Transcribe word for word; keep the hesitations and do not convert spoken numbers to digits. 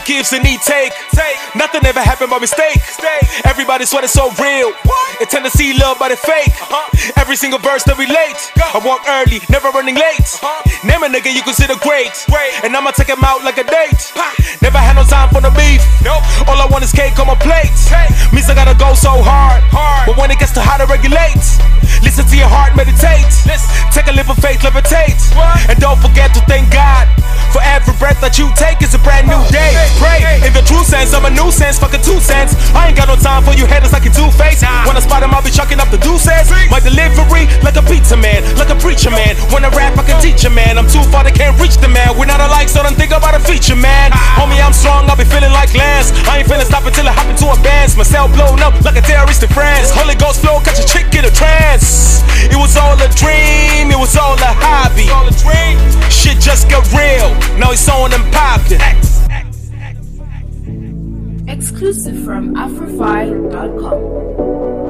gives and he take. Nothing ever happened by mistake. Everybody swear it's so real. It tend to see love but it fake. Every single verse that relate. I walk early, never running late. Name a nigga you consider great, and I'ma take him out like a date. Never had no time for the beef. All I want is cake on my plate. Means I gotta go so hard, but when it gets to how to regulate, listen to your heart, meditate. Take a leap of faith, levitate. And don't forget to thank God for every breath that you take is a brand new day. Pray in the true sense, I'm a nuisance, fucking two cents. I ain't got no time for you haters like a two-face. When I spot him, I'll be chucking up the deuces. My delivery like a pizza man, like a preacher man. When I rap, I can teach a man. I'm too far, they can't reach the man. We're not alike, so don't think about a feature, man. Homie, I'm strong, I'll be feeling like Lance. I ain't finna stop until I hop into a band. My cell blown up like a terrorist in France. Holy Ghost flow, catch a chick in a trance. It was all a dream, it was all a hobby. Shit just got real, now it's on and poppin'. Exclusive from Afrofy dot com.